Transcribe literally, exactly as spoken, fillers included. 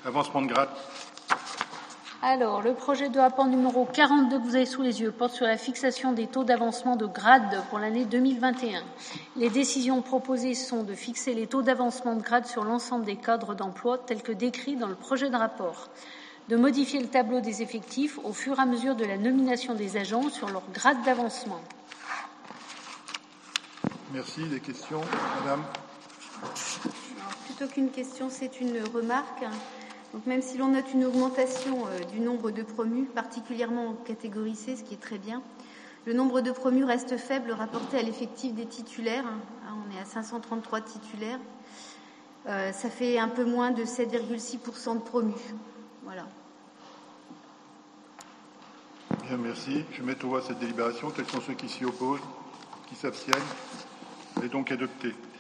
Avancement de grade. Alors, le projet de rapport numéro quarante-deux que vous avez sous les yeux porte sur la fixation des taux d'avancement de grade pour l'année deux mille vingt et un. Les décisions proposées sont de fixer les taux d'avancement de grade sur l'ensemble des cadres d'emploi tels que décrits dans le projet de rapport, de modifier le tableau des effectifs au fur et à mesure de la nomination des agents sur leur grade d'avancement. Merci. Des questions, Madame? Alors, plutôt qu'une question, c'est une remarque. Donc, même si l'on note une augmentation euh, du nombre de promus, particulièrement en catégorie C, ce qui est très bien, le nombre de promus reste faible rapporté à l'effectif des titulaires. Hein, on est à cinq cent trente-trois titulaires. Euh, ça fait un peu moins de sept virgule six pour cent de promus. Voilà. Bien, merci. Je mets au voie cette délibération. Quels sont ceux qui s'y opposent, qui s'abstiennent? Elle est donc adoptée.